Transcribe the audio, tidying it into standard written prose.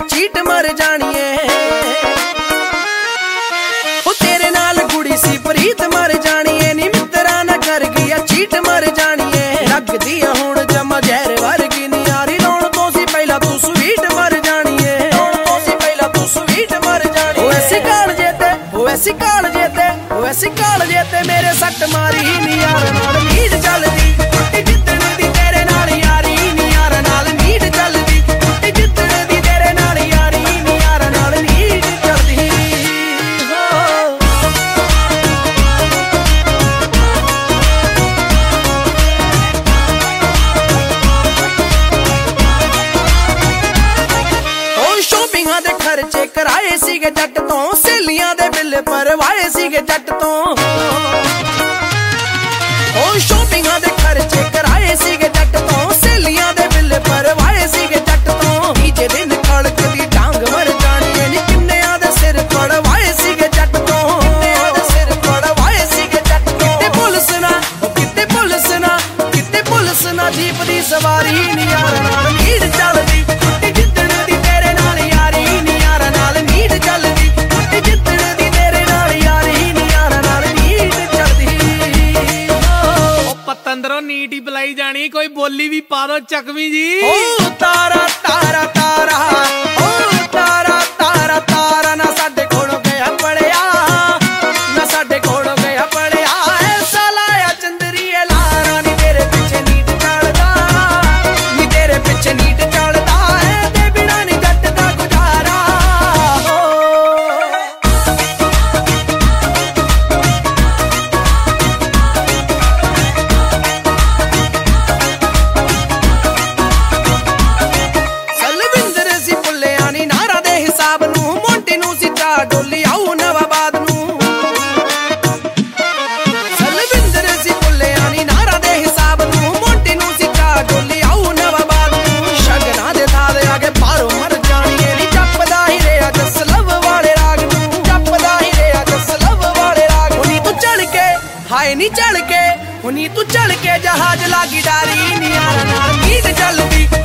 cheat मर जानिए तेरे नाल कुड़ी सी प्रीत मर जानिए नी मित्रा ना कर गया चीट मर जानिए लगदी हुण जमा जहर वर्गी नी यारी रोण तो सी पहला तू स्वीट मर जानिए रोण तो सी पहला तू स्वीट मर जानिए ऐसी काल जेते ऐसी काल जेते ऐसी काल जेते मेरे सट मारी नी यार नाल नीड चलदी जिद्दण दी तेरे नाल यारी नी यार नाल नीड चलदी जिद्दण दी तेरे नाल यारी नी यार नाल नीड चलदी शॉपिंगां दे खर्चे कराए सीगे जट तो सहेलियां दे बिल भरवाए सीगे जट तो शॉपिंगां दे खर्चे कराए सीगे जट तो सहेलियां दे बिल भरवाए सीगे जट तो नीचे दिन खड़कदी डांग मर जानी नी किन्नेयां दे सिर पड़वाए सीगे जट तो किन्नेयां दे सिर पड़वाए सीगे जट तो किते पुलिस ना जीप दी सवारी नी यार नाल नीड चलदी जिद्दण दी तेरे नाल यारी नी यार नाल नीड चलदी जिद्दण दी तेरे नाल यारी नी यार नाल नीड चलदी पतंदरों नीट ही बुलाई जानी कोई बोली भी पा दो चकवी जी ओ तारा तारा तारा ओ तारा तारा तारा ना साडे कोलों गया पड़िया ना साडे कोलों गया पड़िया ऐसा लाया चंदरीए लारा नी तेरे पीछे नीट चलदा नी तेरे पीछे नीट चलदा है ते बिना नी जट दा गुजारा सलविंदर सी पुल्लिया नी नारा दे हिसाब नू मोंटी नू सी चा डोली आऊ नवाबाद नू सलविंदर सी पुल्लिया नी नारा दे हिसाब नू मोंटी नू सी चा डोली आऊ नवाबाद नू शगना दे नाल आगे पारो मर जानिए नी जपदा ही रेया जस लव वाले राग नू जपदा ही रेया जस लव वाले राग नी तू चढ़ के हाय नी चढ़ के तू चढ़ के जहाज लागी डारी नी यार नाल नीड चलदी